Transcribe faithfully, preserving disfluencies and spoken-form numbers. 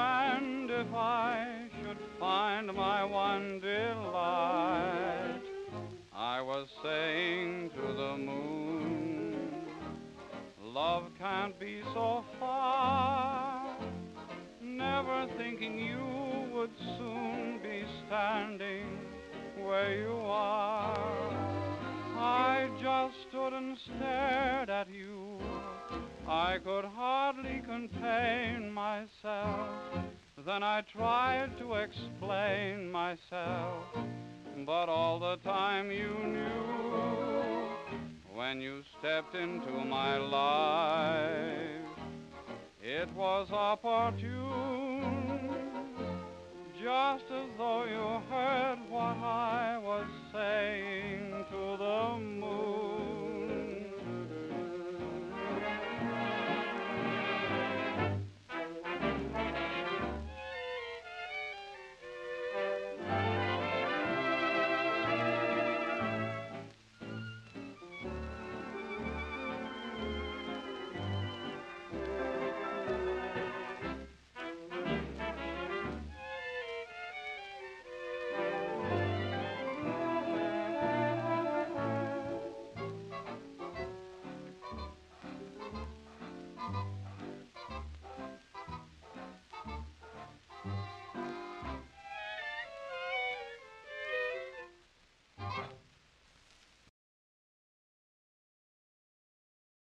And if I should find my one delight, I was saying to the moon, love can't be so far, never thinking you would soon be standing where you are. I just stood and stared at you. I could hardly contain myself. Then I tried to explain myself, but all the time you knew, when you stepped into my life, it was opportune, just as though you heard what I was saying to the moon.